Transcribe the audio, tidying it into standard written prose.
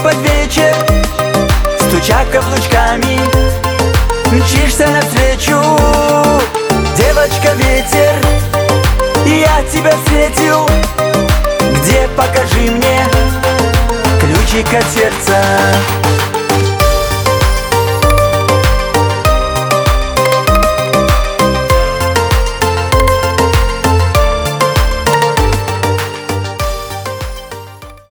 под вечер, стуча каблучками, мчишься навстречу. Девочка, ветер, я тебя встретил. Где, покажи мне ключик от сердца.